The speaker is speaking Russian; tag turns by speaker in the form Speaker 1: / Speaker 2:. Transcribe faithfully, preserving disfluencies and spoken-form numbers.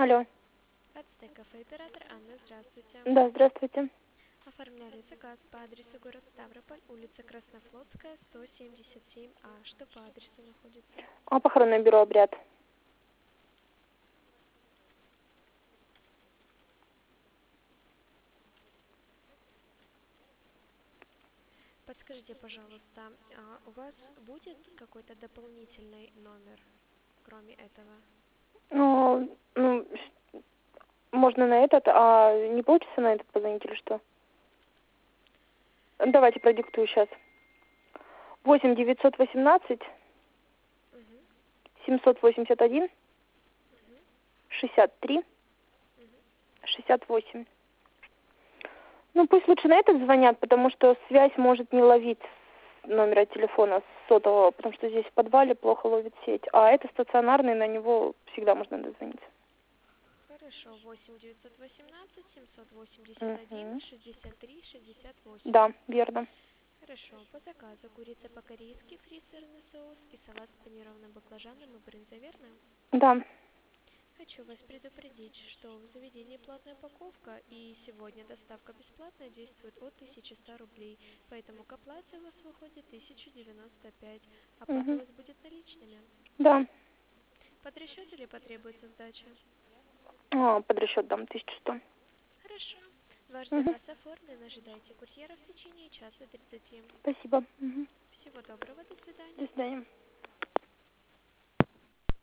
Speaker 1: Алло.
Speaker 2: Ацтек кафе, оператор Анна, здравствуйте.
Speaker 1: Да, здравствуйте.
Speaker 2: Оформляли заказ по адресу город Ставрополь, улица Краснофлотская, сто семьдесят семь А. Что по адресу находится?
Speaker 1: А похоронное бюро «Обряд».
Speaker 2: Подскажите, пожалуйста, а у вас будет какой-то дополнительный номер, кроме этого?
Speaker 1: Ну, ну, можно на этот, а не получится на этот позвонить или что? Давайте продиктую сейчас. восемь девятьсот восемнадцать
Speaker 2: Угу,
Speaker 1: семьсот восемьдесят один
Speaker 2: угу,
Speaker 1: шестьдесят три
Speaker 2: угу.
Speaker 1: шестьдесят восемь. Ну, пусть лучше на этот звонят, потому что связь может не ловить с номера телефона с сотового, потому что здесь в подвале плохо ловит сеть. А это стационарный, на него всегда можно дозвониться.
Speaker 2: Хорошо, восемь девятьсот восемнадцать семьсот восемьдесят один
Speaker 1: Угу.
Speaker 2: шестьдесят три шестьдесят восемь.
Speaker 1: Да, верно.
Speaker 2: Хорошо, по заказу курица по-корейски, фри сырный соус и салат с панированным баклажаном и брынзой, верно?
Speaker 1: Да.
Speaker 2: Хочу вас предупредить, что в заведении платная парковка и сегодня доставка бесплатная действует от тысячи ста рублей, поэтому к оплате у вас выходит тысяча девяносто пять. Оплата у
Speaker 1: Угу.
Speaker 2: вас будет наличными.
Speaker 1: Да.
Speaker 2: Под расчет или потребуется сдача?
Speaker 1: А, под расчет дам тысячу сто.
Speaker 2: Хорошо. Ваш
Speaker 1: Угу.
Speaker 2: заказ оформлен, ожидайте курьера в течение часа тридцати.
Speaker 1: Спасибо. Угу.
Speaker 2: Всего доброго, до
Speaker 1: До
Speaker 2: свидания.
Speaker 1: свидания.